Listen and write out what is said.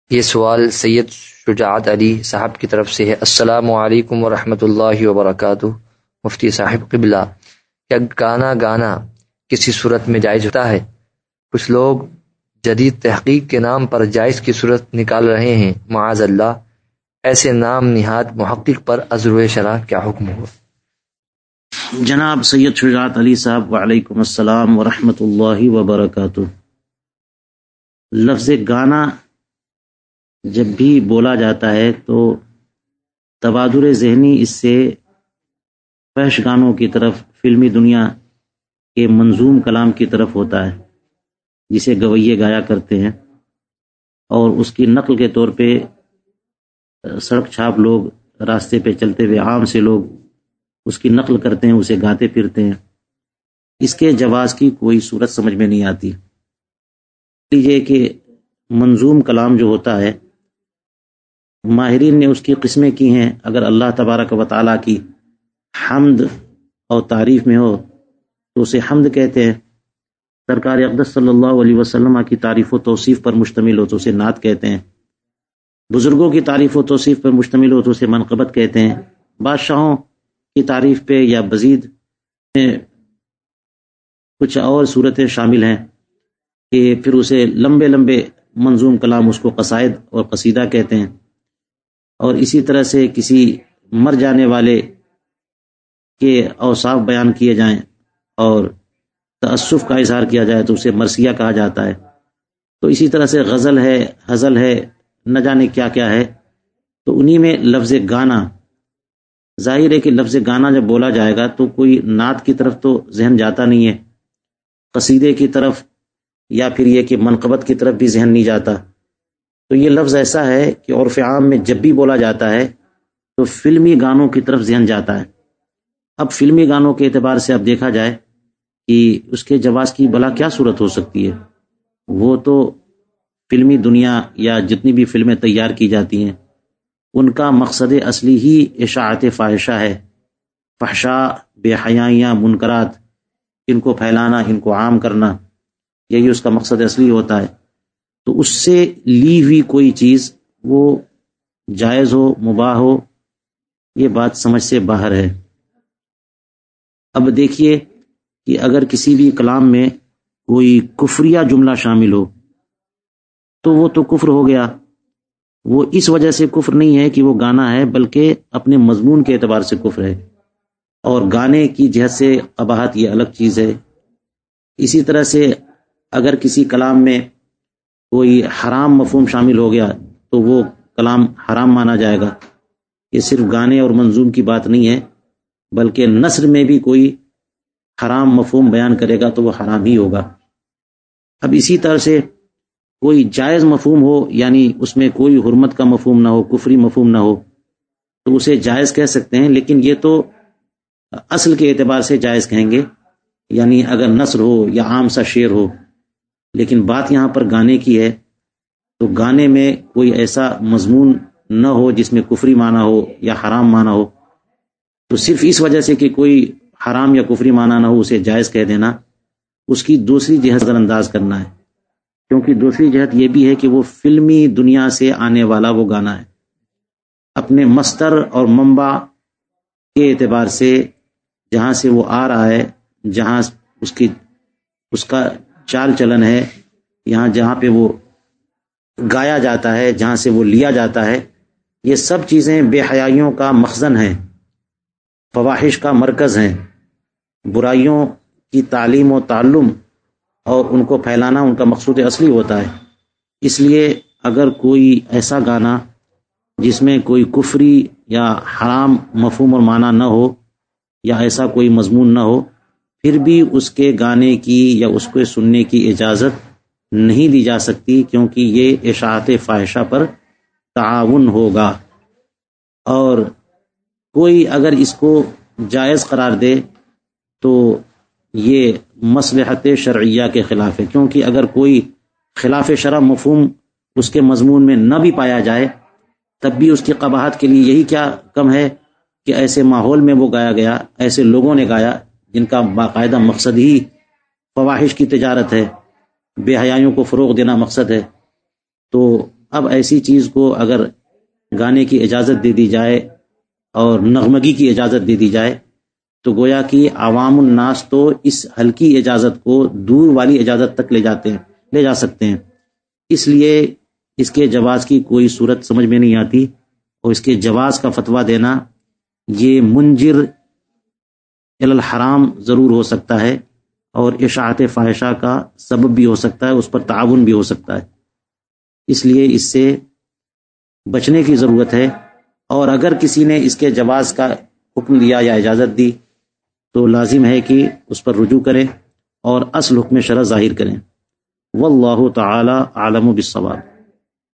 یہ سوال سید شجاعت علی صاحب کی طرف سے ہے۔ السلام علیکم ورحمۃ اللہ وبرکاتہ۔ مفتی صاحب قبلہ، کیا گانا کسی صورت میں جائز ہوتا ہے؟ کچھ لوگ جدید تحقیق کے نام پر جائز کی صورت نکال رہے ہیں، معاذ اللہ۔ ایسے نام نہاد محقق پر از روئے شرع کیا حکم ہو؟ جناب سید شجاعت علی صاحب، وعلیکم السلام ورحمۃ اللہ وبرکاتہ۔ لفظ گانا جب بھی بولا جاتا ہے تو تبادر ذہنی اس سے فحش گانوں کی طرف، فلمی دنیا کے منظوم کلام کی طرف ہوتا ہے جسے گویے گایا کرتے ہیں، اور اس کی نقل کے طور پہ سڑک چھاپ لوگ، راستے پہ چلتے ہوئے عام سے لوگ اس کی نقل کرتے ہیں، اسے گاتے پھرتے ہیں۔ اس کے جواز کی کوئی صورت سمجھ میں نہیں آتی۔ لیجیے کہ منظوم کلام جو ہوتا ہے، ماہرین نے اس کی قسمیں کی ہیں۔ اگر اللہ تبارک و تعالیٰ کی حمد اور تعریف میں ہو تو اسے حمد کہتے ہیں، سرکار اقدس صلی اللہ علیہ وسلم کی تعریف و توصیف پر مشتمل ہو تو اسے نعت کہتے ہیں، بزرگوں کی تعریف و توصیف پر مشتمل ہو تو اسے منقبت کہتے ہیں، بادشاہوں کی تعریف پہ یا مزید کچھ اور صورتیں شامل ہیں کہ پھر اسے لمبے لمبے منظوم کلام، اس کو قصائد اور قصیدہ کہتے ہیں۔ اور اسی طرح سے کسی مر جانے والے کے اوصاف بیان کیے جائیں اور تأسف کا اظہار کیا جائے تو اسے مرثیہ کہا جاتا ہے۔ تو اسی طرح سے غزل ہے، غزل ہے، نہ جانے کیا کیا ہے۔ تو انہی میں لفظ گانا، ظاہر ہے کہ لفظ گانا جب بولا جائے گا تو کوئی نعت کی طرف تو ذہن جاتا نہیں ہے، قصیدے کی طرف یا پھر یہ کہ منقبت کی طرف بھی ذہن نہیں جاتا۔ تو یہ لفظ ایسا ہے کہ عرف عام میں جب بھی بولا جاتا ہے تو فلمی گانوں کی طرف ذہن جاتا ہے۔ اب فلمی گانوں کے اعتبار سے اب دیکھا جائے کہ اس کے جواز کی بھلا کیا صورت ہو سکتی ہے۔ وہ تو فلمی دنیا یا جتنی بھی فلمیں تیار کی جاتی ہیں ان کا مقصد اصلی ہی اشاعت فاحشہ ہے، فحشاء، بے حیائیاں، منکرات، ان کو پھیلانا، ان کو عام کرنا، یہی اس کا مقصد اصلی ہوتا ہے۔ تو اس سے لی ہوئی کوئی چیز وہ جائز ہو، مباح ہو، یہ بات سمجھ سے باہر ہے۔ اب دیکھیے کہ اگر کسی بھی کلام میں کوئی کفریہ جملہ شامل ہو تو وہ تو کفر ہو گیا۔ وہ اس وجہ سے کفر نہیں ہے کہ وہ گانا ہے، بلکہ اپنے مضمون کے اعتبار سے کفر ہے، اور گانے کی جہت سے قباحت یہ الگ چیز ہے۔ اسی طرح سے اگر کسی کلام میں کوئی حرام مفہوم شامل ہو گیا تو وہ کلام حرام مانا جائے گا۔ یہ صرف گانے اور منظوم کی بات نہیں ہے، بلکہ نثر میں بھی کوئی حرام مفہوم بیان کرے گا تو وہ حرام ہی ہوگا۔ اب اسی طرح سے کوئی جائز مفہوم ہو، یعنی اس میں کوئی حرمت کا مفہوم نہ ہو، کفری مفہوم نہ ہو، تو اسے جائز کہہ سکتے ہیں، لیکن یہ تو اصل کے اعتبار سے جائز کہیں گے، یعنی اگر نثر ہو یا عام سا شعر ہو۔ لیکن بات یہاں پر گانے کی ہے، تو گانے میں کوئی ایسا مضمون نہ ہو جس میں کفری معنی ہو یا حرام معنی ہو، تو صرف اس وجہ سے کہ کوئی حرام یا کفری معنی نہ ہو اسے جائز کہہ دینا، اس کی دوسری جہت نظر انداز کرنا ہے، کیونکہ دوسری جہت یہ بھی ہے کہ وہ فلمی دنیا سے آنے والا وہ گانا ہے، اپنے مصدر اور منبع کے اعتبار سے جہاں سے وہ آ رہا ہے، جہاں اس کا چال چلن ہے، یہاں جہاں پہ وہ گایا جاتا ہے، جہاں سے وہ لیا جاتا ہے، یہ سب چیزیں بے حیائیوں کا مخزن ہیں، فواحش کا مرکز ہیں، برائیوں کی تعلیم و تعلم اور ان کو پھیلانا ان کا مقصود اصلی ہوتا ہے۔ اس لیے اگر کوئی ایسا گانا جس میں کوئی کفری یا حرام مفہوم اور معنی نہ ہو یا ایسا کوئی مضمون نہ ہو، پھر بھی اس کے گانے کی یا اس کو سننے کی اجازت نہیں دی جا سکتی، کیونکہ یہ اشاعت فاحشہ پر تعاون ہوگا۔ اور کوئی اگر اس کو جائز قرار دے تو یہ مصلحت شرعیہ کے خلاف ہے، کیونکہ اگر کوئی خلاف شرع مفہوم اس کے مضمون میں نہ بھی پایا جائے تب بھی اس کی قباحت کے لیے یہی کیا کم ہے کہ ایسے ماحول میں وہ گایا گیا، ایسے لوگوں نے گایا جن کا باقاعدہ مقصد ہی فواحش کی تجارت ہے، بے حیائیوں کو فروغ دینا مقصد ہے۔ تو اب ایسی چیز کو اگر گانے کی اجازت دے دی جائے اور نغمگی کی اجازت دے دی جائے تو گویا کہ عوام الناس تو اس ہلکی اجازت کو دور والی اجازت تک لے جا سکتے ہیں. اس لیے اس کے جواز کی کوئی صورت سمجھ میں نہیں آتی، اور اس کے جواز کا فتویٰ دینا یہ منجر الی الحرام ضرور ہو سکتا ہے، اور اشاعت فاحشہ کا سبب بھی ہو سکتا ہے، اس پر تعاون بھی ہو سکتا ہے. اس لیے اس سے بچنے کی ضرورت ہے، اور اگر کسی نے اس کے جواز کا حکم دیا یا اجازت دی تو لازم ہے کہ اس پر رجوع کریں اور اصل حکم شرع ظاہر کریں. واللہ تعالی اعلم بالصواب.